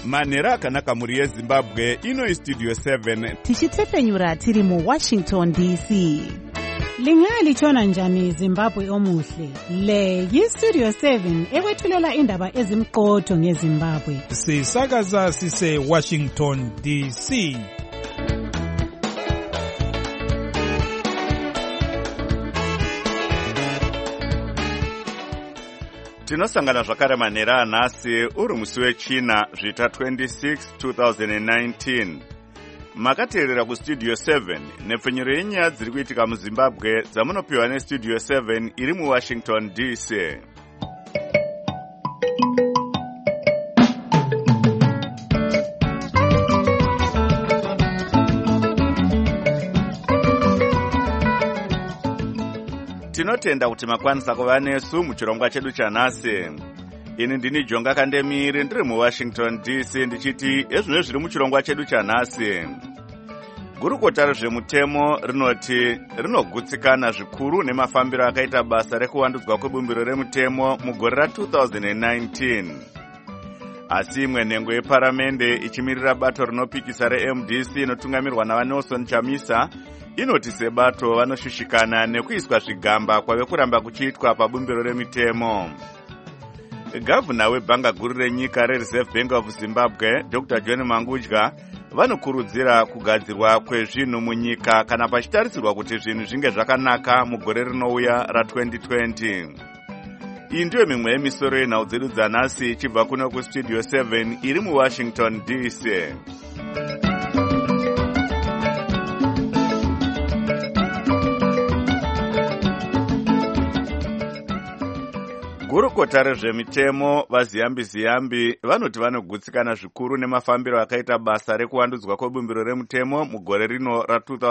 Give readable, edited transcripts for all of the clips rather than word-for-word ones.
manhero akanaka mhuri yezimbabwe. Ino Studio 7 tichitepfenyura tiri muWashington DC. Lingalitshona njani Zimbabwe omuhle? Le yiStudio 7 ekwethulela indaba ezimqotho ngeZimbabwe. Sisakaza sise Washington DC. tinosangana zvakare manhero anhasi uri musi wechina zvita 26 2019. Makateerera kuStudio 7 nepfenyuro yenyaya dziri kuitika muZimbabwe dzamunopiwa neStudio 7 iri muWashington DC. Tinotenda kuti makwanisa kuva nesu muchirongwa chedu chanhasi. Ini ndini Jonga Kandemiri ndiri muWashington DC ndichiti ezvino zviri muchirongwa chedu chanhasi. Gurukota rezvemutemo rinoti rinogutsikana zvikuru nemafambiro akaita basa rekuwandudzwa kwebumbiro remutemo mugore ra2019. Asi imwe nhengo yeparamende ichimirira bato rinopikisa reMDC inotungamirwa naVanelson Chamisa inoti sebato vanoshushikana nekuiswa zvigamba kwave kuramba kuchiitwa pabumbiro remitemo. Gavana webhanga guru renyika reReserve Bank of Zimbabwe, Dr. John Mangudya, vanokurudzira kugadzirwa kwezvinhu munyika kana pachitarisirwa kuti zvinhu zvinge zvakanaka mugore rinouya ra2020. Iyi ndiyo mimwe yemisoro yenhau dzedu dzanhasi ichibva kuno kuStudio 7 iri muWashington DC. Gurukota rezvemitemo vaziyambi-ziyambi vanoti vanogutsikana zvikuru nemafambiro akaita basa rekuwandudzwa kwebumbiro remutemo mugore rino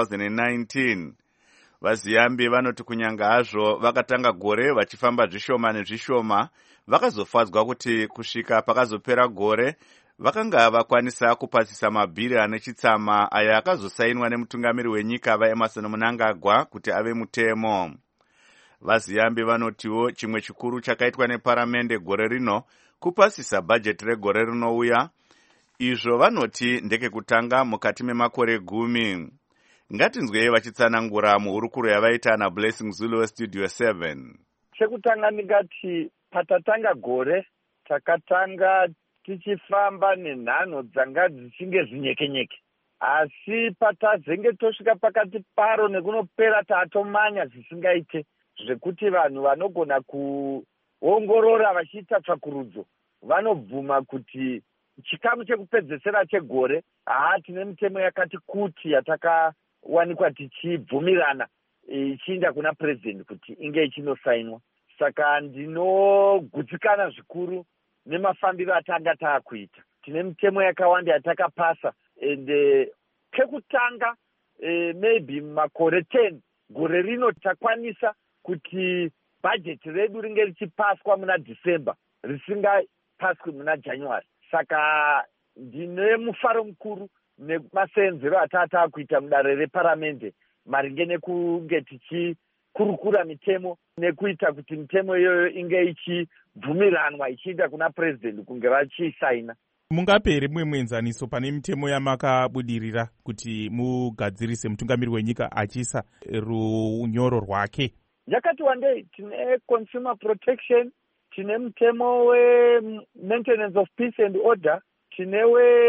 ra2019. Vaziyambi vanoti kunyanga hazvo vakatanga gore vachifamba zvishoma nezvishoma, vakazofadzwa kuti kusvika pakazopera gore vakanga vakwanisa kupasisa mabhiri ane chitsama aya akazosainwa nemutungamiri wenyika vaEmmerson Mnangagwa kuti ave mutemo. Vaziyambi vanotiwo chimwe chikuru chakaitwa neparamende gore rino kupasisa bhajeti regore rinouya. Izvo vanoti ndekekutanga mukati memakore 10. Ngatinzwei vachitsanangura muhurukuro yavaita naBlessing Zulu weStudio 7. Chekutanga ndingati patatanga gore takatanga tichifamba nenhano dzanga dzichinge zvinyekenyeke, asi patazenge tosvika pakati paro nekunopera tatomanya zvisingaite zvekuti vanhu vanogona kuongorora vachiita tsvakurudzo vanobvuma kuti chikamu chekupedzesera chegore tine mitemo yakati kuti yatakawanikwa tichibvumirana ichiinda kuna president kuti inge ichinosainwa. Saka ndinogutsikana zvikuru nemafambiro atanga taakuita. Tine mitemo yakawanda yatakapasa ende kekutanga maybe makore 10 gore rino takwanisa kuti bhajeti redu ringe richipaswa muna December risingapaswi muna January. Saka ndine mufaro mukuru nemaseenzero atata kuita mudare reparamende maringe nekunge tichikurukura mitemo nekuita kuti mitemo iyoyo inge ichibvumiranwa ichienda kuna president kunge vachisaina. Mungapere mumwe muenzaniso pane mitemo yamakabudirira kuti mugadzirise mutungamiri wenyika achiisa runyoro rwake? Yakati wandei tine consumer protection, tine mutemo we-maintenance of peace and order, tine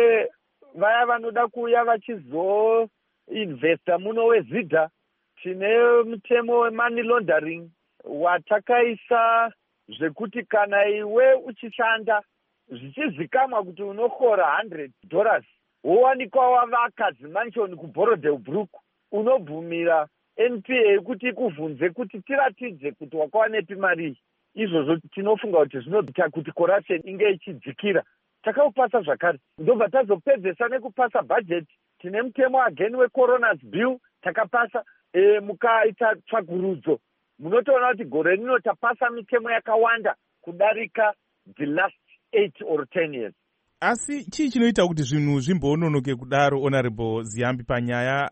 vaya vanoda kuuya vachizoinvesta muno weZIDA, tine mutemo we-money laundering watakaisa zvekuti kana iwe uchishanda zvichizikamwa kuti unokhora $100 wowanikwa wavaka zimanshoni kuBorodale unobvumira NPA kuti ikuvhunze kuti tiratidze kuti wakawanepi mari. Izvozvo tinofunga kuti zvinoita kuti corruption inge ichidzikira. Takaupasa zvakare ndobva tazopedzesa nekupasa bhajeti. Tine mutemo again weCoroner's bill takapasa. Mukaita tsvagurudzo munotoona kuti gore rino tapasa mitemo yakawanda kudarika the last 8 or 10 years. Asi chii chinoita kuti zvinhu zvimbononoke kudaro, Honorable Ziyambi, panyaya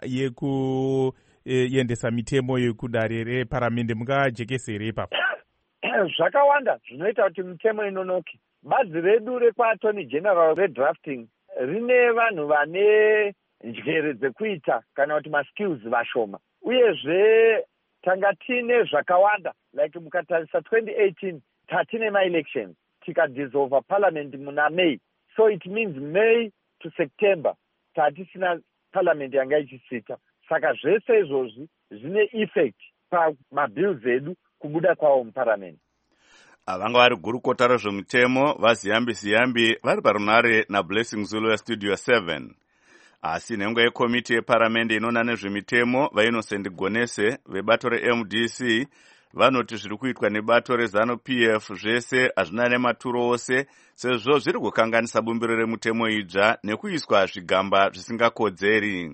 yekuendesa mitemo yekudare reparamende? Mungajekesere ipapo? Zvakawanda zvinoita kuti mitemo inonoke. bazi redu rekwaattorney general redrafting rine vanhu vane njere dzekuita kana kuti maskills vashoma, uyezve tanga tine zvakawanda, like mukatarisa 2018 tatine maelections tikadissolva parliament muna May, so it means May to September tatisina parliament yanga ichisita. Saka zvese izvozvi zvine effect pamabills edu kubuda kwawo muparliament. Vanga vari gurukota rezvemutemo vaZiyambi vari parunare naBlessing Zulu yaStudio 7. Asi nhengo yekomiti yeparamende inona nezvemitemo vaInnocent Gonese vebato reMDC vanoti zviri kuitwa nebato reZANU-PF zvese hazvina nematuro ose, sezvo zviri kukanganisa bumbiro remutemo idzva nekuiswa zvigamba zvisingakodzeri.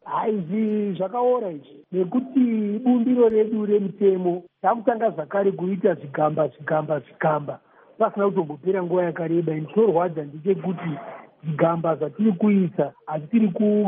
Izvi zvakaora izvi nekuti bumbiro redu remutemo takutanga zvakare kuita zvigamba pasina kutombopera nguva yakareba. Ndinorwadza ndechekuti zvigamba zvatiri kuisa hazvitiri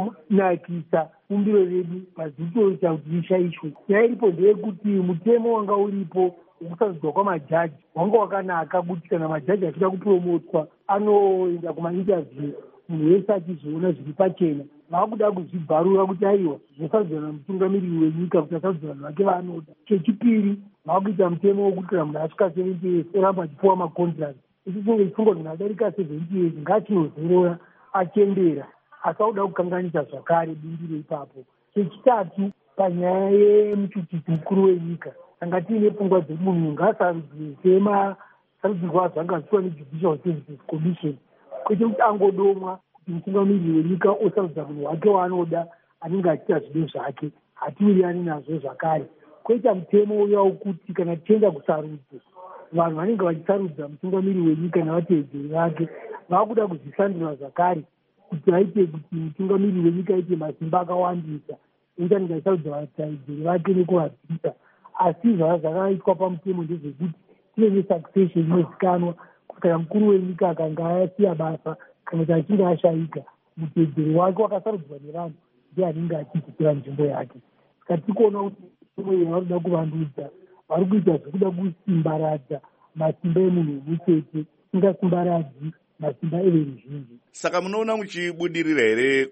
kunakisa bumbiro redu, pazvitoita kuti ishaishwe. Nyaya iripo ndeyekuti mutemo wanga uripo wekusarudzwa kwamajaji wanga wakanaka kuti kana majaji achida kupromotwa anoenda kumainterview munhu wese achizoona zviri pachena. Vakuda kuzvibvarura kuti aiwa zvosarudzwa namutungamiriri wenyika kuti asarudzwa vanhu vake vaanoda. Chechipiri, vakuita mutemo wokuti kana munhu asvika 70 years oramba achipuwa macontract. Ichi chinge chifunga kuti adarika 70 years ngachinozorora achembera, asauda kukanganisa zvakare bumbiro ipapo. Chechitatu, panyaya yemuchuchisi mukuru wenyika tanga tiine pfungwa dzedu munhu ngaasarudzwe semasarudzirwo azvanga achiitwa neJudicial Services Commission, kwete kuti angodomwa kuti mutungamiriri wenyika osarudza munhu wake waanoda anenge achiita zvido zvake. Hatiwirirani nazvo zvakare. Koita mutemo uya wokuti kana tichienda kusarudzo vanhu vanenge vachisarudza mutungamiriri wenyika nevateedzeri vake vakuda kuzvisandura zvakare kuti vaite kuti mutungamiriri wenyika aite masimba akawandisa ekuti anenge achisarudza vateedzeri vake nekuvadzisa. Asi zvakaitwa pamutemo ndezvekuti tine nesuccession inozikanwa kuti kana mukuru wenyika akanga asiya basa kana kuti achinge ashayika, muteedzeri wake wakasarudzwa nevanhu ndiye anenge achidzokera nzvimbo yake. Saka tiri kuona kuti mutemo iyi varikuda kuvandudza, vari kuita zvekuda kusimbaradza masimba emunhu umwe chete, ingasimbaradzi masimba everuzhinji. Saka munoona muchibudirira here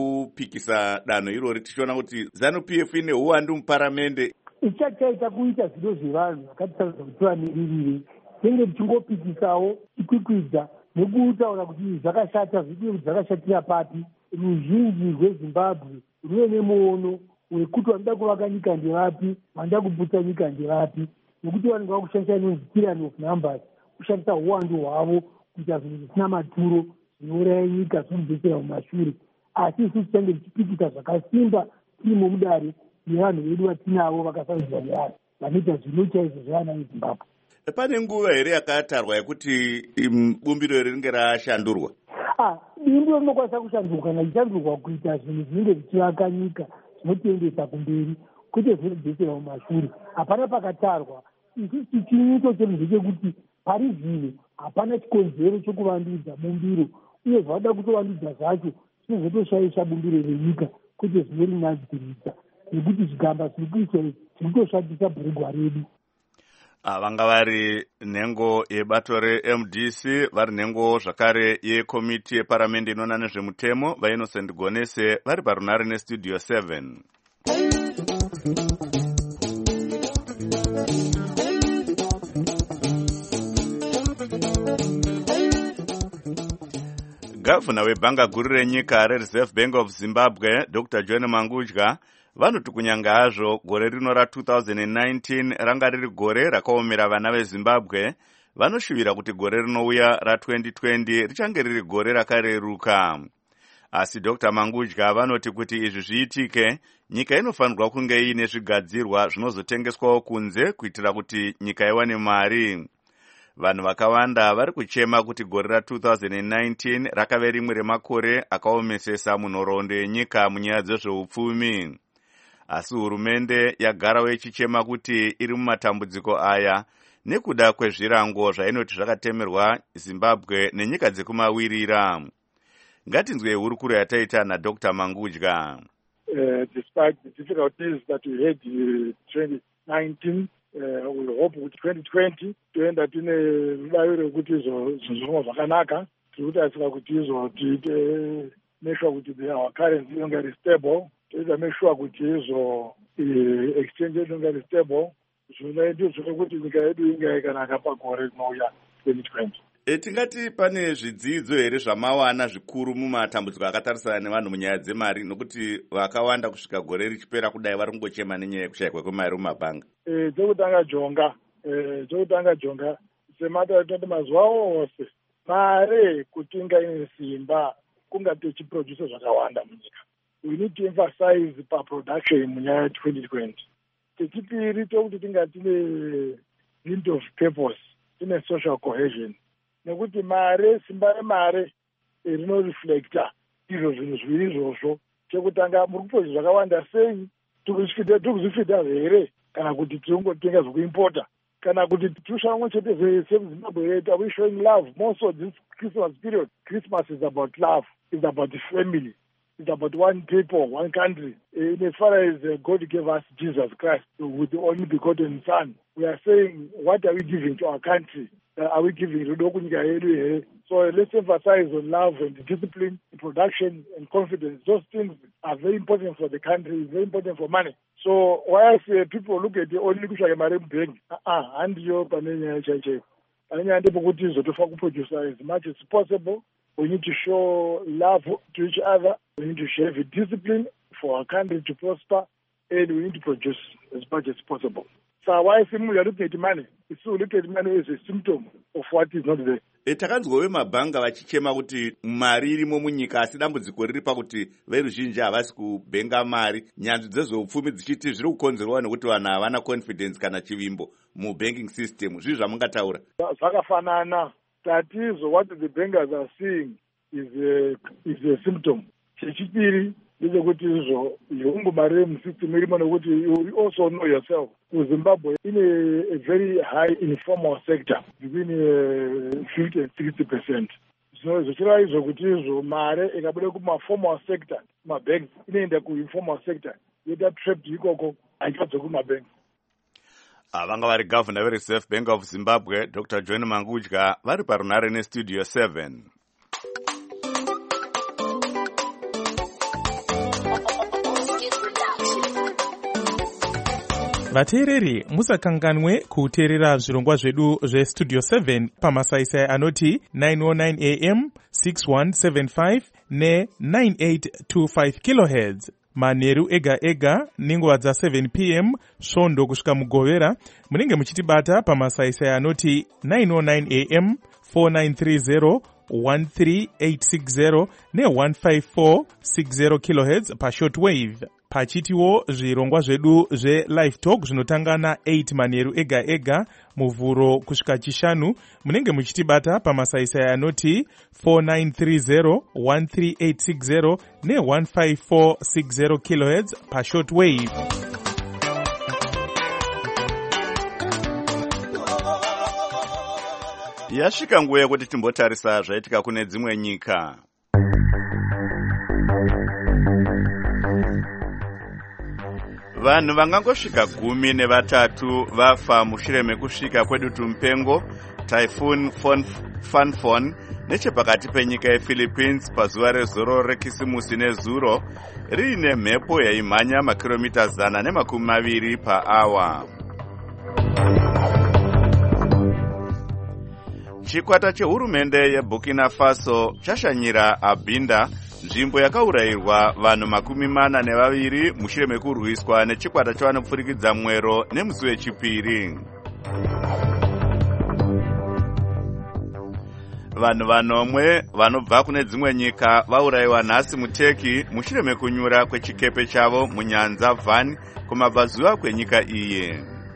kupikisa danho irori tichiona kuti ZANU-PF ine uwandu muparamende? Ichachaita kuita zvido zvevanhu vakatisarudzwa kuti vamiririre, tenge tichingopikisawo tikwikwidza nekutaura kuti zvakashata zvidio kuti zvakashatira papi. Ruzhinji rweZimbabwe ruve nemuono wekuti vanoda kuvaka nyika ndevapi, vanoda kuputsa nyika ndevapi, nekuti vanenge vakushandisa inonzi tyranny of numbers, kushandisa uwandu hwavo kuita zvinhu zvisina maturo zvinouraya nyika zvinobvesera mumashure. Asi isusu tichange tichipikisa zvakasimba tirimo mudare nevanhu vedu vatinavo vakasarudzwa nevanhu vanoita zvino chaizvo zvevana veZimbabwe. Pane nguva here yakatarwa yekuti bumbiro iri ringe rashandurwa? Bumbiro rinokwanisa kushandurwa kana richandurwa kuita zvinhu zvinenge zvichivaka nyika zvinotiendesa kumberi, kwete zvinobvesera mumashure. Hapana pakatarwa. Isusu chinyito chedu ndechekuti pari zvino hapana chikonzero chokuvandudza bumbiro, uye zvavada kutovandudza zvacho zvinozotoshaisha bumbiro renyika kwete zvinorinadzirisa, nekuti zvigamba zviri kuiswa zvinotoshatisa bhurugwa redu. Vanga vari nhengo yebato reMDC vari nhengo zvakare yekomiti yeparamende inona nezvemutemo vaInnocent Gonese vari parunare neStudio 7. Gavana webhanga guru renyika reReserve Bank of Zimbabwe Dr. John Mangudya vanoti kunyanga hazvo gore rino ra2019 ranga riri gore rakaomera vana veZimbabwe, vanoshuvira kuti gore rinouya ra2020 richange riri gore rakareruka. Asi Dr. Mangudya vanoti kuti izvi zviitike, nyika inofanirwa kunge iine zvigadzirwa zvinozotengeswawo kunze kuitira kuti nyika iwane mari. Vanhu vakawanda vari kuchema kuti gore ra2019 rakave rimwe remakore akaomesesa munhoroondo yenyika munyaya dzezveupfumi. Asi hurumende yagarawo ichichema kuti iri mumatambudziko aya nekuda kwezvirango zvainoti zvakatemerwa Zimbabwe nenyika dzekumawirira. Ngatinzwe hurukuro yataita naDr. Mangudya. Despite the difficulties that we had in 2019, we hope kuti 2020 toenda tine rudavi rekuti zvinhu zvakanaka. Tiri kutarisira kuti tiite make sure kuti our currency inonga iri stable, toita make sure kuti exchange yedu inonga iri stable. Zvino ndio zviri kuti nyika yedu inga yakanaka pagore rinouya 2020. Tingati pane zvidzidzo here zvamawana zvikuru mumatambudziko akatarisana nevanhu munyaya dzemari, nokuti vakawanda kusvika gore richipera kudai vari kungochema nenyaya yekushayikwa kwemari mumabhanga? Chekutanga jonga semataitoti mazuva ose mare kuti inga ine simba kunga tichiproduce zvakawanda munyika. We need to emphasize paproduction munyaya 2020. Chechipiri tokuti tinga tine need of purpose, tine social cohesion. Nekuti mare, simba remare rinoreflecta izvo zvinhu zviviri izvozvo. Chekutanga muri kuproduce zvakawanda sei, tikuzvifita here kana kuti tirongotenga zvekuimpota, kana kuti tushamwe chete sezimbabwe yetu. Are we showing love? Most of this Christmas period, Christmas is about love, it's about the family, it's about one people, one country. In as far as God gave us Jesus Christ with the only begotten Son, we are saying, what are we giving to our country? Are we giving? So let's emphasize on love and discipline, production and confidence. Those things are very important for the country, very important for money. So whilst people look at the only kushaya mare mbank, and yo panenya chache. Panenya ndipo kuti zotofa kuproduce as much as possible. We need to show love to each other. We need to share the discipline for our country to prosper, and we need to produce as much as possible. So why we are looking at money? It's so look at money as a symptom of what is not there. Takanzwa vemabhanga vachichema kuti mari irimo munyika, asi dambudziko riri pakuti veruzhinji havasi kubhenga mari. Nyanzvi dzezveupfumi dzichiti zviri kukonzerwa nekuti vanhu havana confidence kana chivimbo mubanking system. Zvizvi zvamungataura? Zvakafanana. Tatizo what the bankers are seeing is a symptom. Chechipiri ndechekuti izvo yongo mari musystem irimo nekuti you also know yourself. Zimbabwe in a very high informal sector, between 50 and 60%. So zvichireva izvo kuti izvo mare ikabuda kuma-formal sector, kuma-banks, inoenda ku-informal sector, yoita trapped ikoko, haichabve kuma-banks. Vanga vari Governor veReserve Bank of Zimbabwe, Dr. John Mangudya, vari parunare neStudio 7. Vateereri, musakanganwe kuteerera zvirongwa zvedu zveStudio 7 pamasaisai anoti 909 AM, 6175 ne9825 kHz. Manheru ega ega nenguva dza7 PM svondo kusvika mugovera. Munenge muchitibata pamasaisai anoti 909 AM, 4930 13860 ne15460 kHz pashortwave. Pachitiwo zvirongwa zvedu zveLive Talk zvinotanga na8 manheru ega ega muvhuro kusvika chishanu. Munenge muchitibata pamasaisai anoti 4930 13860 ne15460 kHz pashortwave. Yasvika nguva yekuti timbotarisa zvaitika kune dzimwe nyika. Vanhu vangangosvika 13 vafa mushure mekusvika kwedutu mupengo Typhoon Fanfon nechepakati penyika yePhilippines pazuva rezoro rekisimusi nezuro, riine mhepo yaimhanya makiromita 120 paawa. Chikwata chehurumende yeBurkina Faso chashanyira Abinda, nzvimbo yakaurayirwa vanhu 42 mushure mekurwiswa nechikwata chavanopfurikidza mwero nemusi wechipiri. Vanhu vanomwe vanobva kune dzimwe nyika vaurayiwa nhasi muTurkey mushure mekunyura kwechikepe chavo munyanza Van kumabvazuva kwenyika iyi.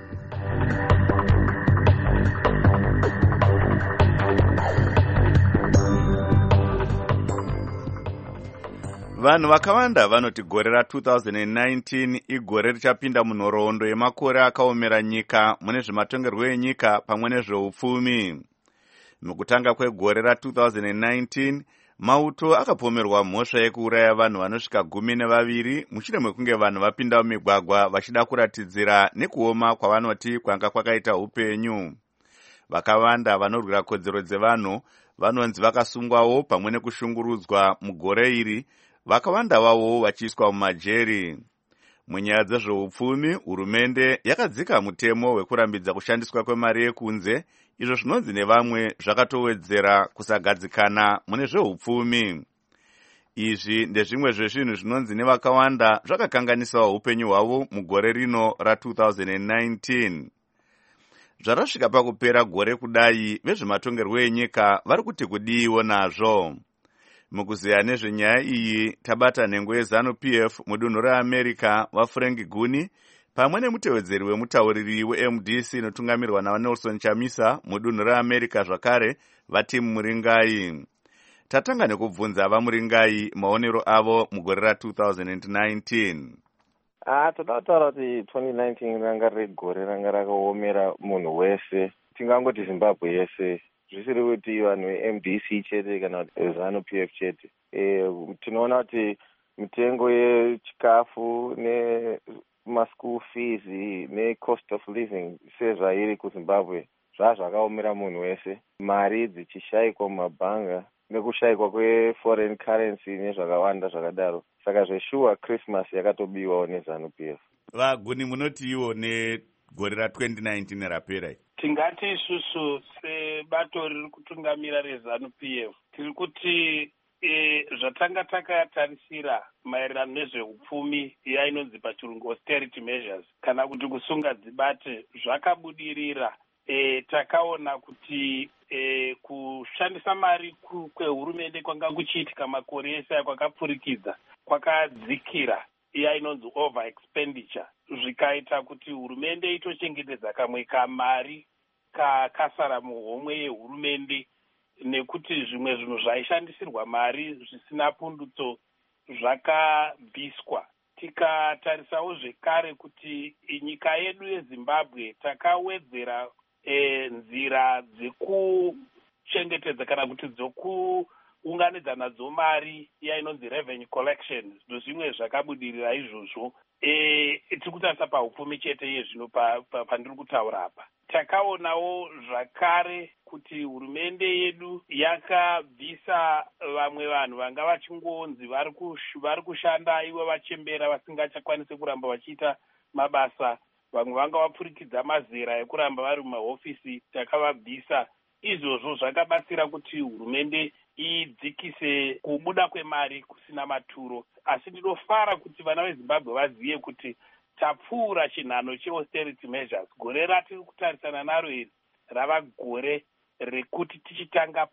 Vanhu vakawanda vanoti gore ra2019 igore richapinda munhoroondo yemakore akaomera nyika mune zvematongerwo enyika pamwe nezveupfumi. Mukutanga kwegore ra2019, Mauto akapomerwa mhosva yekuuraya vanhu vanosvika 12 mushure mekunge vanhu vapinda mumigwagwa vachida kuratidzira nekuoma kwavanoti kwanga kwakaita upenyu. Vakawanda vanorwira kodzero dzevanhu vanonzi vakasungwawo pamwe nekushungurudzwa mugore iri, vakawanda vavo vachiiswa mumajeri. Munyaya dzezveupfumi, hurumende yakadzika mutemo wekurambidza kushandiswa kwemari yekunze, izvo zvinonzi nevamwe zvakatowedzera kusagadzikana mune zveupfumi. Izvi ndezvimwe zvezvinhu zvinonzi nevakawanda zvakakanganisawo upenyu hwavo mugore rino ra2019. Zvarasvika pakupera gore kudai, vezvematongerwo enyika vari kuti kudiiwo nazvo. Mukuziya nezvenyaya iyi tabata nhengo yeZANU-PF mudunhu reAmerica vaFrank Guni pamwe nemutevedzeri wemutauriri weMDC inotungamirwa naNelson Chamisa mudunhu reAmerica zvakare vaTim Muringai. Tatanga nekubvunza vaMuringai maonero avo mugore ra2019. Toda kutaura kuti 2019 ranga riri gore ranga rakaomera munhu wese, tingangoti Zimbabwe yese, zvisiri kuti vanhu veMDC chete kana kuti ZANU-PF chete. Tinoona kuti mitengo yechikafu nemaschool fees necost of living sezvairi kuZimbabwe zvakaomera munhu wese, mari dzichishayikwa mumabhanga nekushayikwa kweforeign currency nezvakawanda zvakadaro. Saka zveshuwa Christmas yakatobiwawo neZANU-PF. Vaguni, munoti iwo negore ra2019 rapera? Tingati isusu sebato riri kutungamira reZANU-PF tiri kuti zvatanga takatarisira maererano nezveupfumi yainonzi pachirungu austerity measures kana kuti kusunga dzibate zvakabudirira. Takaona kuti kushandisa mari kwehurumende kwanga kuchiitika makore ese kwakapfurikidza kwakadzikira yainonzi over expenditure, zvikaita kuti hurumende itochengetedza kamwe kamari kakasara muhomwe yehurumende, nekuti zvimwe zvinhu zvaishandisirwa mari zvisina pundutso zvakabviswa. Tikatarisawo zvekare kuti nyika yedu yeZimbabwe takawedzera nzira dzekuchengetedza kana kuti dzokuunganidza nadzo mari yainonzi revenue collection, zvimwe zvakabudirira izvozvo. Tiri kutarisa paupfumi chete yezvino pandiri kutaura apa. Takaonawo zvakare kuti hurumende yedu yakabvisa vamwe vanhu vanga vachingonzi vari kushanda ivo vachembera vasingachakwanisi kuramba vachiita mabasa, vamwe vanga vapfurikidza mazera ekuramba vari mumahofisi, takavabvisa. Izvozvo zvakabatsira kuti hurumende idzikise kubuda kwemari kusina maturo. Asi ndinofara kuti vana veZimbabwe vazive kuti tapfuura chinhano cheausterity measures. Gore ratiri kutarisana naro iri rava gore rekuti tichitanga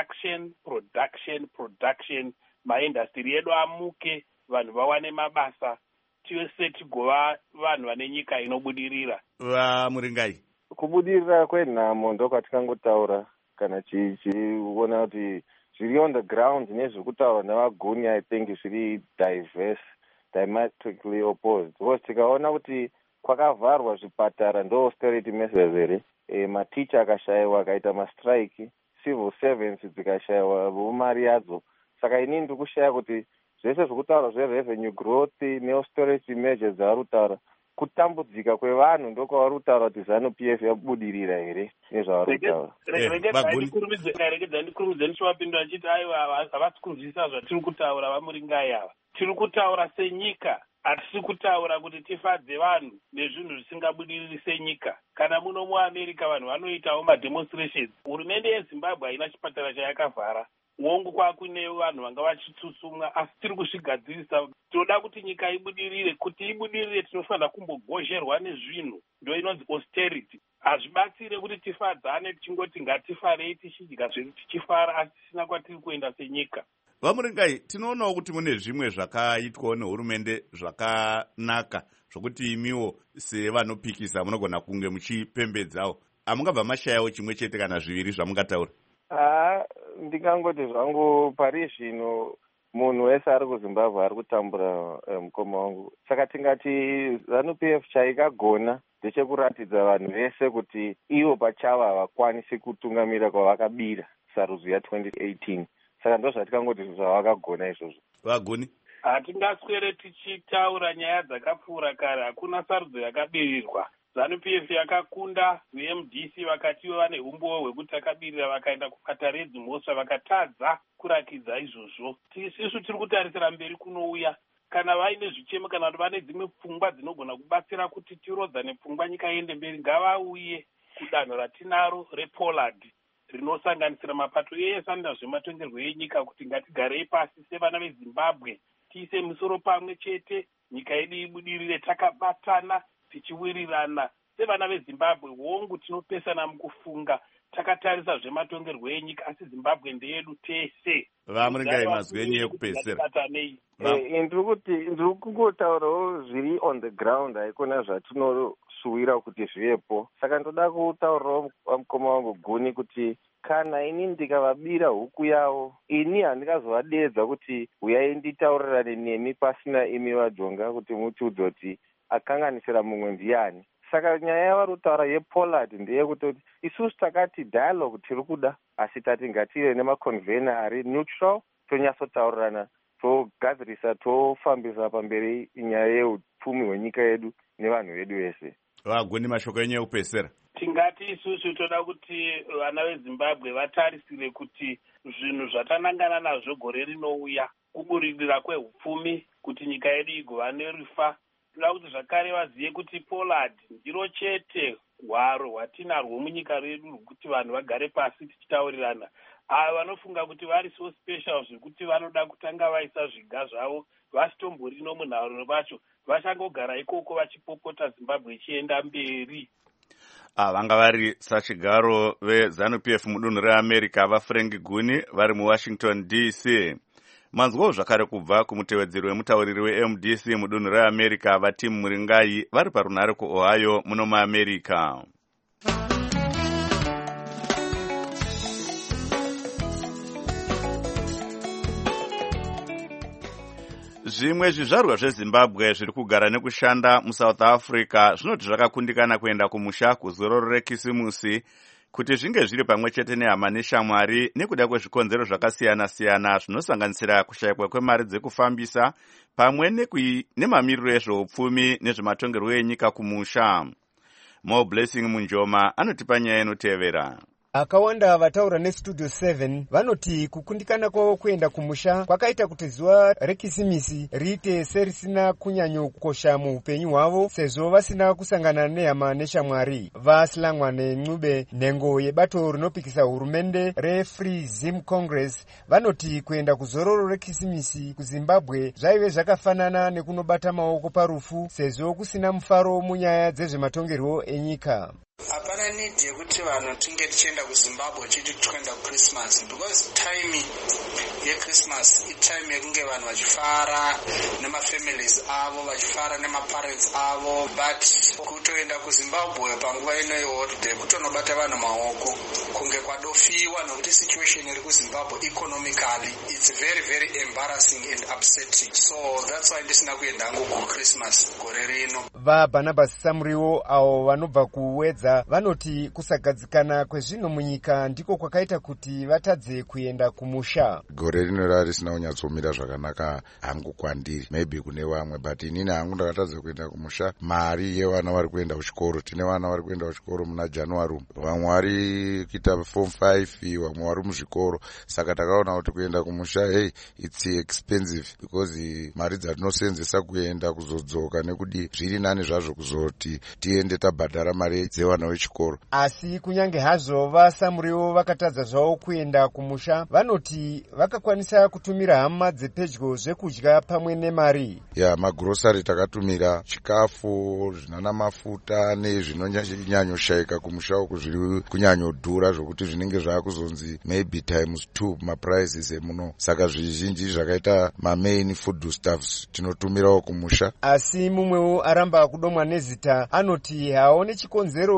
production, maindastry edu amuke, vanhu vawane mabasa, tese tigova vanhu vane nyika inobudirira. Muringai, kubudirira kwenhamo ndokwatingangotaura kana chiona kuti zviri on the ground nezviri kutaurwa nevaguni, I think zviri diametrically opposed. Because tikaona kuti kwakavharwa zvipatara ndo austerity measures here, maticha akashayiwa akaita mastrike, civil servants dzikashayiwa mari yadzo. Saka inini ndiri kushaya kuti zvese zvekutaura zverevenue growth neausterity measures dzavari kutaura, kutambudzika kwevanhu ndokwavari kutaura kuti ZANU-PF yabudirira here nezvavari kutaura. Regedza ndikurumidze ndichivapindura chiti aiwa havasi kunzwisisa zvatiri kutaura vaMuringai ava. Tiri kutaura senyika, hatisi kutaura kuti tifadze vanhu nezvinhu zvisingabudiriri senyika. Kana muno muAmerica vanhu vanoitawo mademonstrations. Hurumende yeZimbabwe haina chipatara chayakavhara. Uongo kwakune vanhu vanga vachitsutsumwa, asi tiri kuzvigadzirisa. Tinoda kuti nyika ibudirire. Kuti ibudirire tinofanira kumbogozherwa nezvinhu, ndo inonzi austerity. Hazvibatsire kuti tifadzane tichingoti ngatifarei tichidya zvedu tichifara, asi tisina kwatiri kuenda senyika. Vamuringai, tinoonawo kuti mune zvimwe zvakaitwawo nehurumende zvakanaka zvokuti imiwo sevanopikisa munogona kunge muchipembedzawo. Hamungabva mashayawo chimwe chete kana zviviri zvamungataura? Ndingangoti zvangu pari zvino munhu wese ari kuZimbabwe ari kutambura mukoma wangu. Saka tingati ZANU-PF chaikagona ndechekuratidza vanhu vese kuti ivo pachavo havakwanisi kutungamira kwavakabira sarudzo ya2018. saka ndo zvatikangoti zvavakagona izvozvo. Vagoni hatingaswere tichitaura nyaya dzakapfuura kare. Hakuna sarudzo yakabirirwa. ZANU-PF yakakunda, VMDC vakatiwo vane umbowo hwekuti takabirira, vakaenda kupata redzi mhosva vakatadza kurakidza izvozvo. Isusu tiri kutarisira mberi kunouya. Kana vaine zvichemo kana kuti vane dzimwe pfungwa dzinogona kubatsira kuti tirodzane pfungwa nyika iende mberi, ngavauye kudanho ratinaro rePollard rinosanganisira mapato ese anoita zvematongerwo enyika, kuti ngatigarei pasi sevana veZimbabwe tiise misoro pamwe chete, nyika yedu ibudirire takabatana tichiwirirana sevana veZimbabwe. Hongu tinopesana mukufunga, takatarisa zvematongerwo enyika, asi Zimbabwe ndeyedu tese. Vamuringai mazwi enyu ekupesera. Ndiri kungotaurawo zviri on the ground, haikona zvatinoshuwira kuti zvivepo. Saka ndoda kutaurawo mukoma wangu Guni kuti kana ini ndikavabira huku yavo, ini handingazovadeedza kuti uyai nditaurirane nemi pasina imi vajonga kuti mutiudze kuti akanganisira mumwe ndiani. Saka nyaya yavari kutaura yePollard ndeyekuti isusu takati dialogue tiri kuda, asi tati ngative nemaconvener ari neutral, tonyasotaurirana, togadzirisa, tofambisa pamberi nyaya yeupfumi hwenyika yedu nevanhu vedu vese. Vagoni mashoko enyu ekupesera. Tingati isusu toda kuti vana veZimbabwe vatarisire kuti zvinhu zvatanangana nazvo gore rinouya, kuburirira kwehupfumi, kuti nyika yedu igova nerufa. Toda kuti zvakare vazive kuti Pollard ndiro chete hwaro hwatinarwo munyika redu rwekuti vanhu vagare pasi tichitaurirana. Ava vanofunga kuti vari so special zvekuti vanoda kutanga vaisa zviga zvavo vasitomborino munharo vacho, vachangogara ikoko vachipopota Zimbabwe ichienda mberi. Vanga vari sachigaro veZANU-PF mudunhu reAmerica vaFrank Guni vari muWashington DC. Manzwawo zvakare kubva kumutevedzeri wemutauriri weMDC mudunhu reAmerica vaTim Muringai vari parunhare kuOhio muno muAmerica. Zvimwe zvizvarwa zveZimbabwe zviri kugara nekushanda muSouth Africa zvinoti zvakakundikana kuenda kumusha kuzororo rekisimusi kuti zvinge zviri pamwe chete nehama neshamwari nekuda kwezvikonzero zvakasiyana-siyana zvinosanganisira kushayikwa kwemari dzekufambisa pamwe nemamiriro ezveupfumi nezvematongerwo enyika kumusha. Mo Blessing Munjoma anotipa nyaya inotevera. Akawanda vataura neStudio 7 vanoti kukundikana kwavo kuenda kumusha kwakaita kuti zuva rekisimisi riite serisina kunyanyokosha muupenyu hwavo sezvo vasina kusangana nehama neshamwari. Vasilangwane Ncube, nhengo yebato rinopikisa hurumende reFree Zim Congress, vanoti kuenda kuzororo rekisimisi kuZimbabwe zvaive zvakafanana nekunobata maoko parufu sezvo kusina mufaro munyaya dzezvematongerwo enyika. Hapana need yekuti vanhu tinge tichienda kuZimbabwe chiti tikuenda kuChristmas, because time yeChristmas itime yekunge vanhu vachifara nemafamilies avo, vachifara nemaparents avo, but kutoenda kuZimbabwe panguva ino yeholiday kutonobata vanhu maoko kunge kwadofiwa, nokuti situation iri kuZimbabwe economically it's very very embarrassing and upsetting. So that's why ndisina kuenda hangu kuChristmas gore rino. VaBarnabas Samuriwo avo vanobva kuwedza vanoti kusagadzikana kwezvinhu munyika ndiko kwakaita kuti vatadze kuenda kumusha. Gore rino rari risina kunyatsomira zvakanaka hangu kwandiri, maybe kune vamwe, but inini hangu ndakatadza kuenda kumusha. Mari yevana vari kuenda kuchikoro, tine vana vari kuenda kuchikoro muna January, vamwe vari kuita form 5, vamwe vari muzvikoro. Saka takaona kuti kuenda kumusha, hey, it's expensive because mari dzatinosenzesa kuenda kuzodzoka nekudi zviri nani zvazvo kuzoti tiende tabhadhara mari dzevana vechikoro. Asi kunyange hazvo vaSamuriwo vakatadza zvavo kuenda kumusha, vanoti vakakwanisa kutumira hama dzepedyo zvekudya pamwe nemari. Magurosari takatumira chikafu, zvinana mafuta nezvinonyanyoshayika kumusha uku zviri kunyanyodhura zvokuti zvinenge zvakuzonzi maybe times 2 maprices emuno. Saka zvizhinji zvakaita main food stuffs tinotumirawo kumusha. Asi mumwewo aramba kudomwa nezita anoti haone chikonzero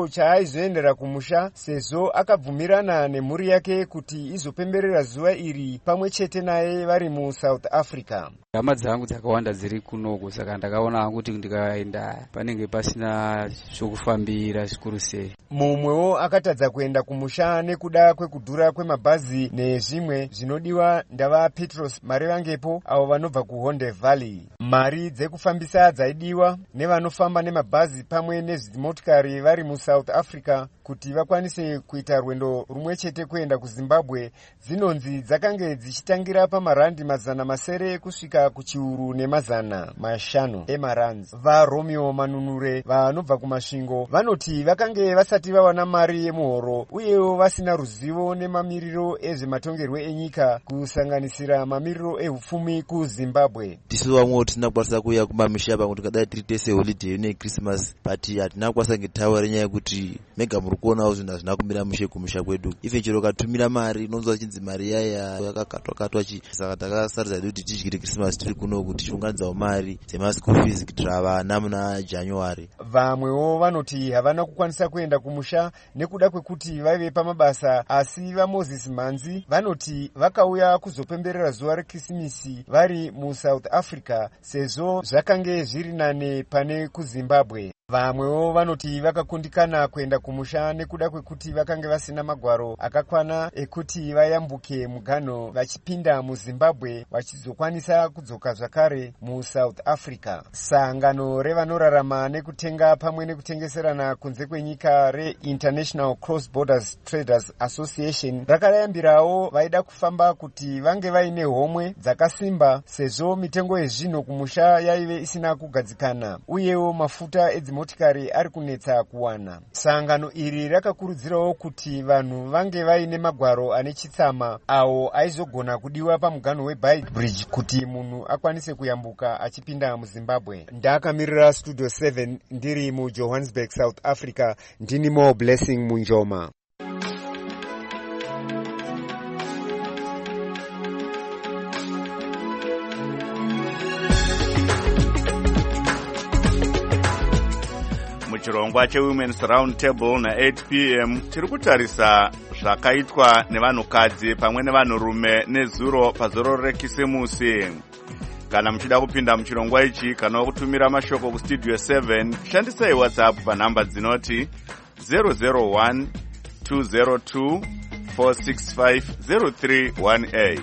ndicho chaaizoendera kumusha sezvo akabvumirana nemhuri yake kuti izopemberera zuva iri pamwe chete naye vari muSouth Africa. Hama dzangu dzakawanda dziri kunoku, saka ndakaona hangu kuti ndikaenda panenge pasina zvokufambira zvikuru sei. Mumwewo akatadza kuenda kumusha nekuda kwekudhura kwemabhazi nezvimwe zvinodiwa ndava Petros Marivangepo avo vanobva kuHonde Valley. Mari dzekufambisa dzaidiwa nevanofamba nemabhazi pamwe nezimotikari vari muSouth Africa kuti vakwanise kuita rwendo rumwe chete kuenda kuZimbabwe dzinonzi dzakange dzichitangira pamarandi 700 kusvika kuchiuru ne500 emarands. VaRomeo Manunure vanobva kumasvingo vanoti vakange vasati vawana mari yemuhoro uyewo vasina ruzivo nemamiriro ezvematongerwo enyika kusanganisira mamiriro ehupfumi kuZimbabwe. Tisu vamwe tisina kukwanisa kuuya kumamisha pangu tikadai tiri tese holiday neChristmas, but hatina kukwanisa ngetaura renyaya yekuti mega muri kuonawo zvinhu hazvina kumira mushe kumusha kwedu. Ife chero katumira mari inonzwa chinzi mari yaya yakakatwa saka takasaridza kuti tidyire Christmas tiri kuno kuti tiunganidzawo mari dzemaschool fees kuitira vana muna January. Vamwewo vanoti havana kukwanisa kuenda kumusha nekuda kwekuti vaive pamabasa, asi vaMoses Manzi vanoti vakauya kuzopemberera zuva reKrisimisi vari muSouth Africa sezvo zvakange zviri nane pane kuZimbabwe. Vamwewo vanoti vakakundikana kuenda kumusha nekuda kwekuti vakange vasina magwaro akakwana ekuti vayambuke muganho vachipinda muZimbabwe vachizokwanisa kudzoka zvakare muSouth Africa. Sangano revanorarama nekutenga pamwe nekutengeserana kunze kwenyika reInternational Cross Borders Traders Association rakayambirawo vaida kufamba kuti vange vaine homwe dzakasimba sezvo mitengo yezvinhu kumusha yaive isina kugadzikana uyewo mafuta motikari ari kunetsa kuwana. Sangano iri rakakurudzirawo kuti vanhu vange vaine magwaro ane chitsama awo aizogona kudiwa pamuganho weBike Bridge kuti munhu akwanise kuyambuka achipinda muZimbabwe. Ndakamirira Studio 7 ndiri muJohannesburg, South Africa. Ndini Mo Blessing Munjoma. Muchirongwa cheWomen's Round Table na 8 p.m. tiri kutarisa zvakaitwa nevanhukadzi pamwe nevanhurume nezuro pazoro reKisimusi. Kana muchida kupinda muchirongwa ichi kana kutumira mashoko kustudio 7, shandisai WhatsApp panhamba dzinoti 001 202 465 0318.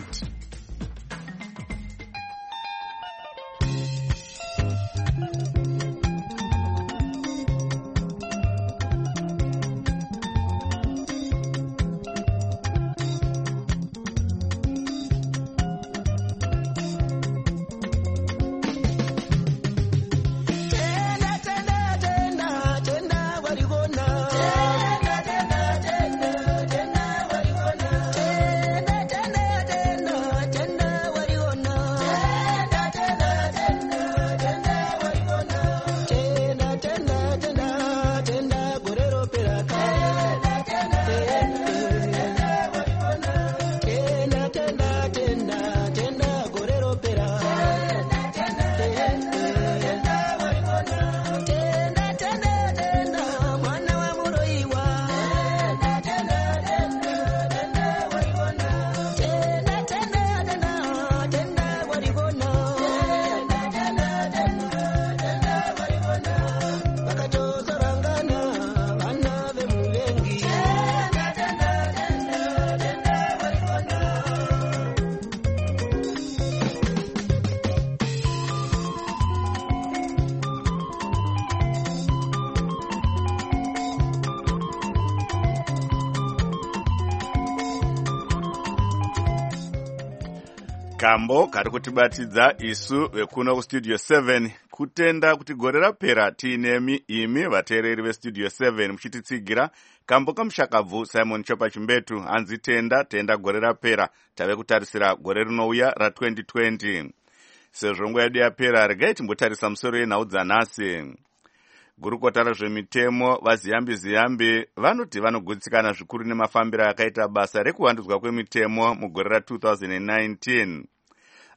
Kambo kari kutibatidza isu vekuno kustudio 7 kutenda kuti gore rapera tiinemi imi vateereri vestudio 7 muchititsigira kambo kamushakabvu Simon Chopa Chimbetu hanzi tenda gore rapera tave kutarisira gore rinouya ra2020. Sezvo nguva yedu yapera regai timbotarisa musoro yenhau dzanhasi. Gurukota rezvemitemo vaziyambi vanoti vanogutsikana zvikuru nemafambiro akaita basa rekuvandudzwa kwemitemo mugore ra2019.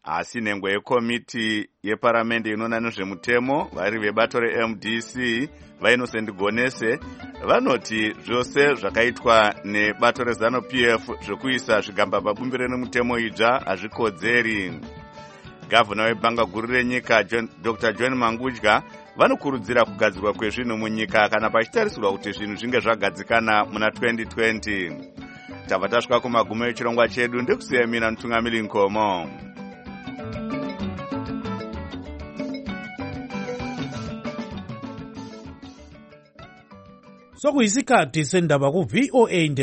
asi nhengo yekomiti yeparamende inoona nezvemutemo vari vebato reMDC vaInnocent Gonese vanoti zvose zvakaitwa nebato reZANU-PF zvekuisa zvigamba pabumbiro remutemo idzva hazvikodzeri. Gavhana webhanga guru renyika Dr. John Mangudya vanokurudzira kugadzirwa kwezvinhu munyika kana pachitarisirwa kuti zvinhu zvinge zvagadzikana muna 2020. Tabva tasvika kumagumo echirongwa chedu. Ndikusiya mina Mutungamiri Nkomo. Sokuyisikhathi sendaba ku VOA